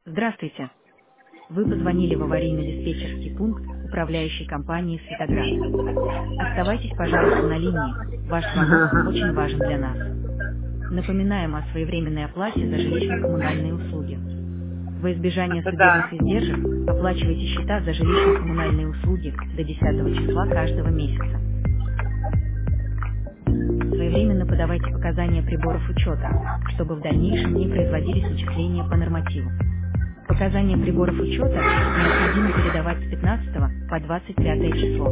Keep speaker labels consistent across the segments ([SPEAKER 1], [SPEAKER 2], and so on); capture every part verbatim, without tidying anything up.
[SPEAKER 1] Здравствуйте. Вы позвонили в аварийно-диспетчерский пункт управляющей компании «Светоград». Оставайтесь, пожалуйста, на линии. Ваш звонок очень важен для нас. Напоминаем о своевременной оплате за жилищно-коммунальные услуги. Во избежание судебных
[SPEAKER 2] Да.
[SPEAKER 1] издержек оплачивайте счета за жилищно-коммунальные услуги до десятого числа каждого месяца. Своевременно подавайте показания приборов учета, чтобы в дальнейшем не производились начисления по нормативу. Показания приборов учета необходимо передавать с пятнадцатого по двадцать пятое число.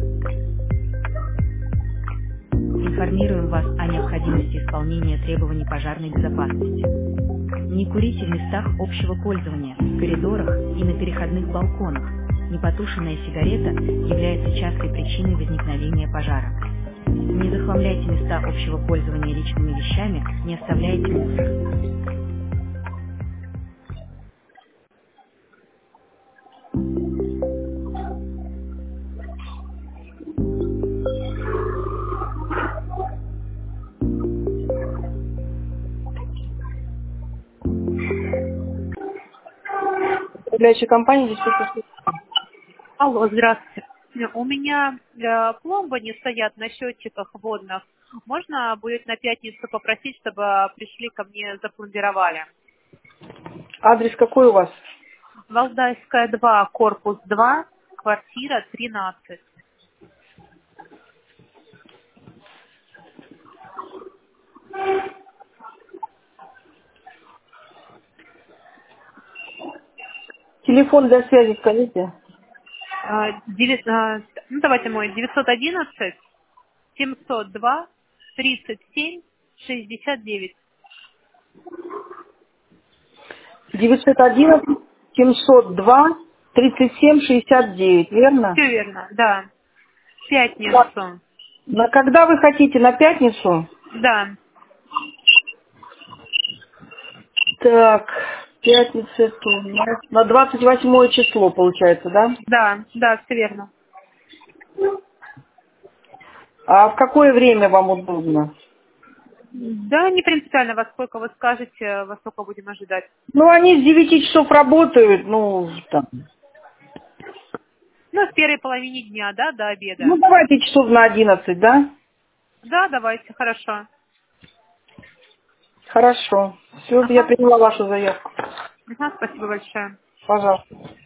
[SPEAKER 1] Информируем вас о необходимости исполнения требований пожарной безопасности. Не курите в местах общего пользования, в коридорах и на переходных балконах. Непотушенная сигарета является частой причиной возникновения пожара. Не захламляйте места общего пользования личными вещами, не оставляйте мусор.
[SPEAKER 2] Управляющая компания здесь присутствует.
[SPEAKER 3] Алло, здравствуйте. У меня э, пломбы не стоят на счетчиках водных. Можно будет на пятницу попросить, чтобы пришли ко мне, запломбировали?
[SPEAKER 2] Адрес какой у вас?
[SPEAKER 3] Валдайская два, корпус два, квартира тринадцать.
[SPEAKER 2] Телефон для связи скажите.
[SPEAKER 3] Э, девять- э, ну, давайте мой, девятьсот одиннадцать семьсот два тридцать семь шестьдесят девять.
[SPEAKER 2] девятьсот одиннадцать семьсот два тридцать семь шестьдесят девять, верно?
[SPEAKER 3] Все верно, да. В
[SPEAKER 2] На,
[SPEAKER 3] пятницу.
[SPEAKER 2] на когда вы хотите? На пятницу?
[SPEAKER 3] Да,
[SPEAKER 2] Так, пятница это у нас на двадцать восьмое число получается, да?
[SPEAKER 3] да, да, все верно.
[SPEAKER 2] А в какое время вам удобно?
[SPEAKER 3] Да, не принципиально, во сколько вы скажете, во сколько будем ожидать.
[SPEAKER 2] Ну, они с девяти часов работают, ну, там.
[SPEAKER 3] Ну, в первой половине дня, да, до
[SPEAKER 2] Ну,
[SPEAKER 3] обеда.
[SPEAKER 2] давайте часов на одиннадцать, да?
[SPEAKER 3] Да, давайте, хорошо.
[SPEAKER 2] Хорошо. Все, я
[SPEAKER 3] Ага,
[SPEAKER 2] приняла вашу заявку.
[SPEAKER 3] ага, спасибо большое.
[SPEAKER 2] Пожалуйста.